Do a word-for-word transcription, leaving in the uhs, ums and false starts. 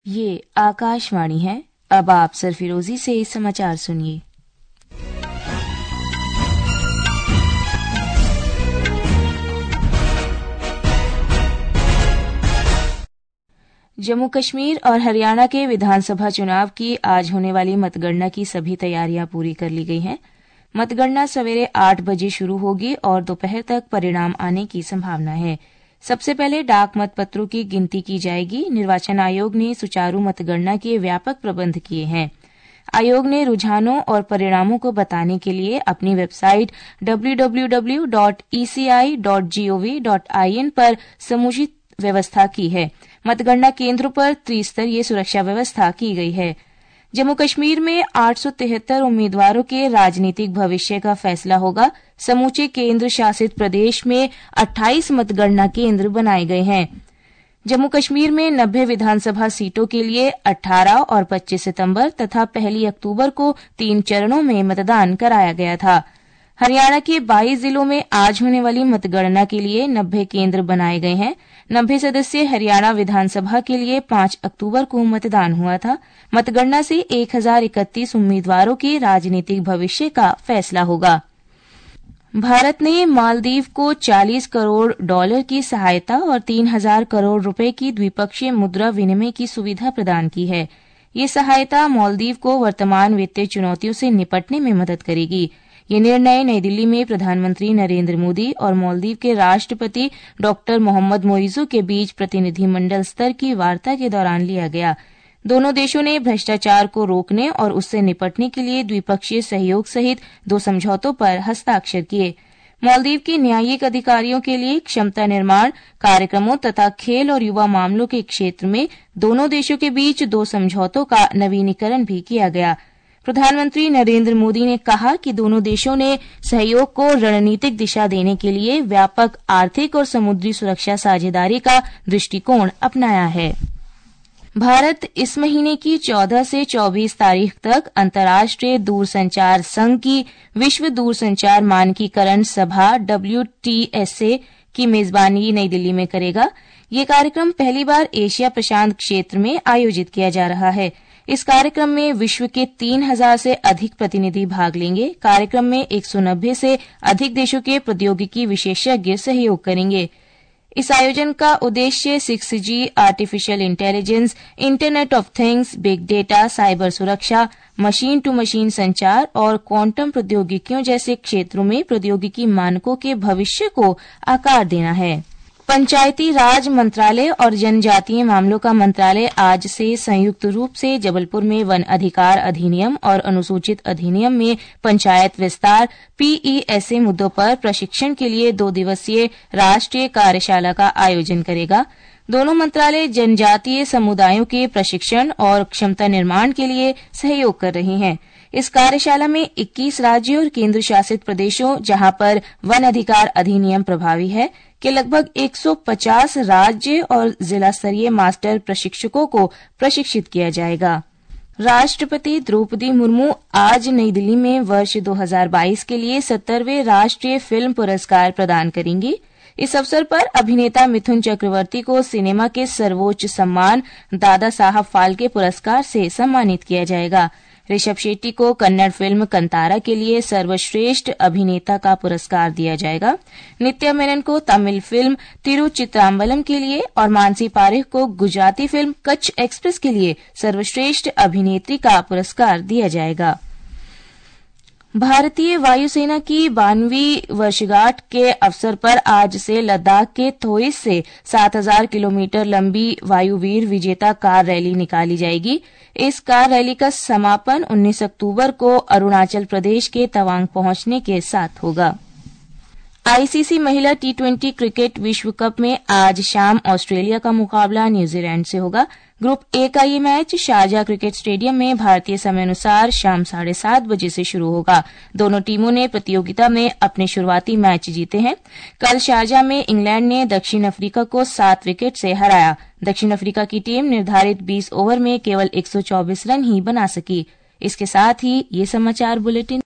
ये आकाशवाणी है। अब आप सरफिरोजी से समाचार सुनिए। जम्मू कश्मीर और हरियाणा के विधानसभा चुनाव की आज होने वाली मतगणना की सभी तैयारियां पूरी कर ली गई हैं। मतगणना सवेरे आठ बजे शुरू होगी और दोपहर तक परिणाम आने की संभावना है। सबसे पहले डाक मतपत्रों की गिनती की जाएगी। निर्वाचन आयोग ने सुचारू मतगणना के व्यापक प्रबंध किए हैं। आयोग ने रुझानों और परिणामों को बताने के लिए अपनी website W W W dot E C I dot G O V dot I N पर समुचित व्यवस्था की है। मतगणना केंद्रों पर त्रिस्तरीय सुरक्षा व्यवस्था की गई है। जम्मू कश्मीर में आठ सौ तिहत्तर उम्मीदवारों के राजनीतिक भविष्य का फैसला होगा। समूचे केंद्र शासित प्रदेश में अट्ठाईस मतगणना केंद्र बनाए गए हैं। जम्मू कश्मीर में नब्बे विधानसभा सीटों के लिए अठारह और पच्चीस सितंबर तथा पहली अक्टूबर को तीन चरणों में मतदान कराया गया था। हरियाणा के बाईस जिलों में आज होने वाली मतगणना के लिए नब्बे केंद्र बनाए गए हैं। नब्बे सदस्यीय हरियाणा विधानसभा के लिए पांच अक्टूबर को मतदान हुआ था। मतगणना से एक हजार इकतीस उम्मीदवारों के राजनीतिक भविष्य का फैसला होगा। भारत ने मालदीव को चालीस करोड़ डॉलर की सहायता और तीन हजार करोड़ रुपए की द्विपक्षीय मुद्रा विनिमय की सुविधा प्रदान की है। ये सहायता मालदीव को वर्तमान वित्तीय चुनौतियों से निपटने में मदद करेगी। ये निर्णय नई दिल्ली में प्रधानमंत्री नरेंद्र मोदी और मालदीव के राष्ट्रपति डॉक्टर मोहम्मद मोइजू के बीच प्रतिनिधिमंडल स्तर की वार्ता के दौरान लिया गया। दोनों देशों ने भ्रष्टाचार को रोकने और उससे निपटने के लिए द्विपक्षीय सहयोग सहित दो समझौतों पर हस्ताक्षर किए। मालदीव के न्यायिक अधिकारियों के लिए क्षमता निर्माण कार्यक्रमों तथा खेल और युवा मामलों के क्षेत्र में दोनों देशों के बीच दो समझौतों का नवीनीकरण भी किया गया। प्रधानमंत्री नरेंद्र मोदी ने कहा कि दोनों देशों ने सहयोग को रणनीतिक दिशा देने के लिए व्यापक आर्थिक और समुद्री सुरक्षा साझेदारी का दृष्टिकोण अपनाया है। भारत इस महीने की चौदह से चौबीस तारीख तक अंतर्राष्ट्रीय दूरसंचार संघ की विश्व दूरसंचार मानकीकरण सभा डब्ल्यू टी एस ए की मेजबानी नई दिल्ली में करेगा। ये कार्यक्रम पहली बार एशिया प्रशांत क्षेत्र में आयोजित किया जा रहा है। इस कार्यक्रम में विश्व के तीन हजार से अधिक प्रतिनिधि भाग लेंगे। कार्यक्रम में एक सौ नब्बे से अधिक देशों के प्रौद्योगिकी विशेषज्ञ सहयोग करेंगे। इस आयोजन का उद्देश्य six G, artificial intelligence, internet of things, big data, cyber सुरक्षा, मशीन टू मशीन संचार और क्वांटम प्रौद्योगिकियों जैसे क्षेत्रों में प्रौद्योगिकी मानकों के भविष्य को आकार देना है। पंचायती राज मंत्रालय और जनजातीय मामलों का मंत्रालय आज से संयुक्त रूप से जबलपुर में वन अधिकार अधिनियम और अनुसूचित अधिनियम में पंचायत विस्तार पी ई एस ए मुद्दों पर प्रशिक्षण के लिए दो दिवसीय राष्ट्रीय कार्यशाला का आयोजन करेगा। दोनों मंत्रालय जनजातीय समुदायों के प्रशिक्षण और क्षमता निर्माण के लिए सहयोग कर रहे हैं। इस कार्यशाला में इक्कीस राज्यों और केंद्र शासित प्रदेशों, जहां पर वन अधिकार अधिनियम प्रभावी है, के लगभग एक सौ पचास राज्य और जिला स्तरीय मास्टर प्रशिक्षकों को प्रशिक्षित किया जाएगा। राष्ट्रपति द्रौपदी मुर्मू आज नई दिल्ली में वर्ष दो हजार बाईस के लिए सत्तरवें राष्ट्रीय फिल्म पुरस्कार प्रदान करेंगी। इस अवसर पर अभिनेता मिथुन चक्रवर्ती को सिनेमा के सर्वोच्च सम्मान दादा साहब फाल्के पुरस्कार से सम्मानित किया जाएगा। ऋषभ शेट्टी को कन्नड़ फिल्म कंतारा के लिए सर्वश्रेष्ठ अभिनेता का पुरस्कार दिया जाएगा। नित्या मेनन को तमिल फिल्म तिरुचित्राम्बलम के लिए और मानसी पारेख को गुजराती फिल्म कच्छ एक्सप्रेस के लिए सर्वश्रेष्ठ अभिनेत्री का पुरस्कार दिया जाएगा। भारतीय वायुसेना की बानहवीं वर्षगांठ के अवसर पर आज से लद्दाख के थोइस से सात हजार किलोमीटर लंबी वायुवीर विजेता कार रैली निकाली जाएगी। इस कार रैली का समापन उन्नीस अक्टूबर को अरुणाचल प्रदेश के तवांग पहुंचने के साथ होगा। आई सी सी महिला टी ट्वेंटी क्रिकेट विश्व कप में आज शाम ऑस्ट्रेलिया का मुकाबला न्यूजीलैंड से होगा। ग्रुप ए का ये मैच शारजा क्रिकेट स्टेडियम में भारतीय समयानुसार शाम साढ़े सात बजे से शुरू होगा। दोनों टीमों ने प्रतियोगिता में अपने शुरुआती मैच जीते हैं। कल शारजा में इंग्लैंड ने दक्षिण अफ्रीका को सात विकेट से हराया। दक्षिण अफ्रीका की टीम निर्धारित बीस ओवर में केवल एक सौ चौबीस रन ही बना सकी। इसके साथ ही ये समाचार बुलेटिन